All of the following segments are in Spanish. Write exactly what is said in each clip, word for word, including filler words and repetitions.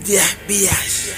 diez vías.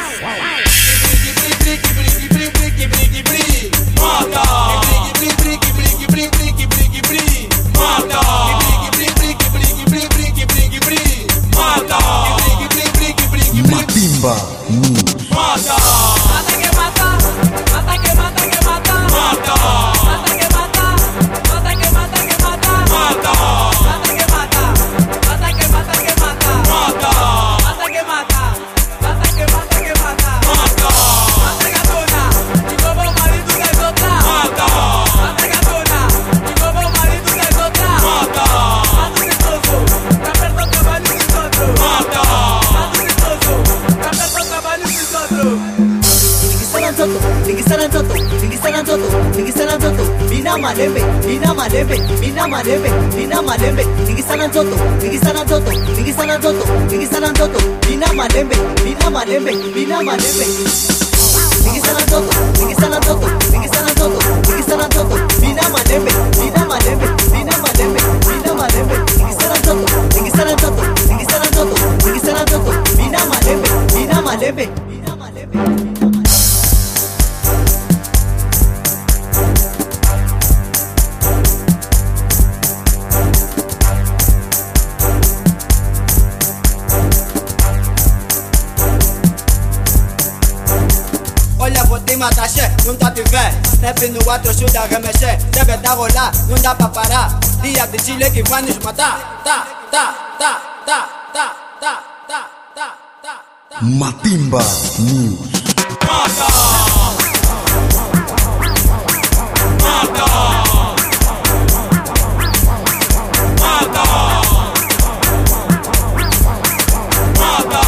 Matimba News. Mata que mata, mata que mata que mata, mata, mata que mata, mata que mata que mata, mata, mata que mata, mata que mata que mata, mata, mata que mata, mata que mata que mata, mata, mata gatona, y como marido de otra, mata, mata gatona, y como marido de otra, mata, mata chistoso, caperto caballo y otro, mata, mata chistoso, caperto caballo y otro. Lingisaran Soto, Lingisaran Soto, Lingisaran Soto, Bina Malembe, Bina Malembe, Bina Malembe, Bina Malembe, Lingisaran Soto, Lingisaran Soto, Lingisaran Soto, Lingisaran Soto, Bina Malembe, Bina Malembe, Bina Malembe. Lingisaran Soto, Lingisaran Soto, Lingisaran Soto, Lingisaran Soto, Bina Malembe, Bina Malembe, Bina Malembe, Bina Malembe, Lingisaran Soto, Lingisaran Soto, Lingisaran Soto, Lingisaran Soto, Bina Malembe, Bina Malembe, Bina Malembe. Olha, vou te matar, che, não tá pivé. Snap no quatro, ajuda a remexer. Deve tá rolar, não dá pra parar. Dia de Chile que vai nos matar. Tá, tá, tá, tá, tá, tá, tá, tá, tá, tá. Matimba News. Mata, mata, mata, mata.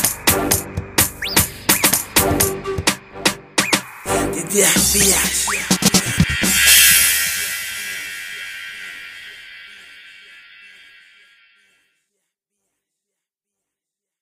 diez vías.